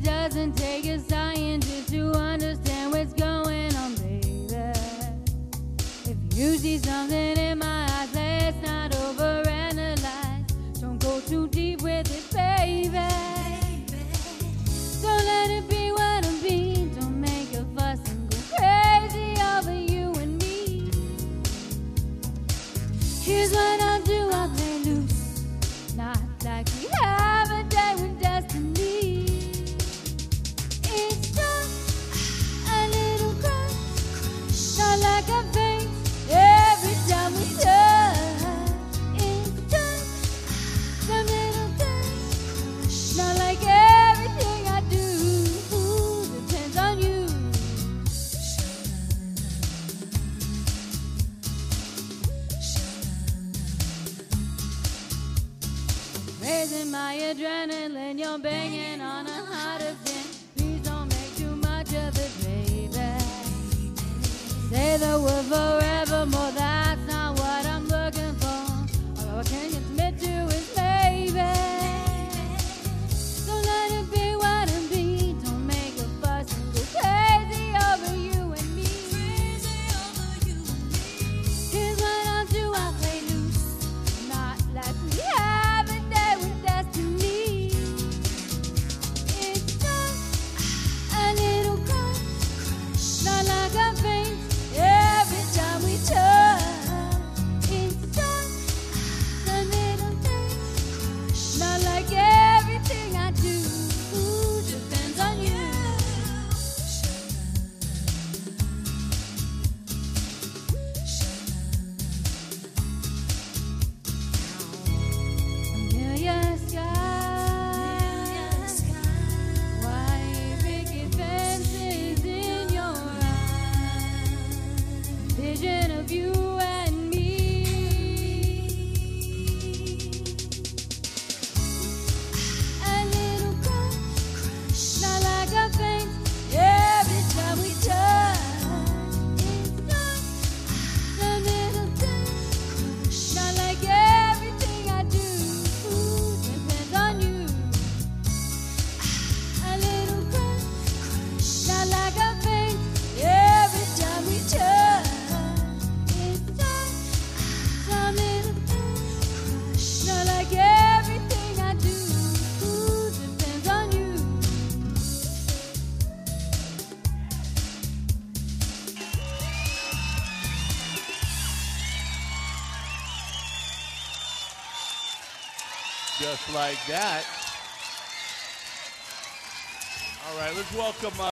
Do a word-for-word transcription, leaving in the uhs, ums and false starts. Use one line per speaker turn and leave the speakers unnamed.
doesn't take a scientist to understand what's going on, baby. If you see something in my eyes, let's not overanalyze. Don't go too deep with it, baby. Don't let it be what I'm being. Don't make a fuss and go crazy over you and me. Here's what I'll do, I'll play loose. Not like we have a day with destiny. It's just a little crush, not like a faint every time we touch. It's just a little touch, not like everything I do depends on you. Raising my adrenaline, you're banging on a harder thing. Please don't make too much of it, baby. Say the word forevermore, that's not what I'm looking for. All I can admit to is maybe. Don't let it be what I'm being. Don't make a fuss and go crazy over you and me. Here's what I'll do, I'll play loose. Not like we have a day with destiny. It's just a little crush, not like a faint every time we touch. It's just a little thing, not like everything I do depends on you. Familiar sky, white picket fences in your eyes, vision of you and me. A little crush, not like a faint every time we touch. It's just a little thing, not like everything I do depends on you. A little crush, not like a faint every time we touch. It's just a little thing, not like everything I do depends on you.
Just like that. All right, let's welcome. Uh,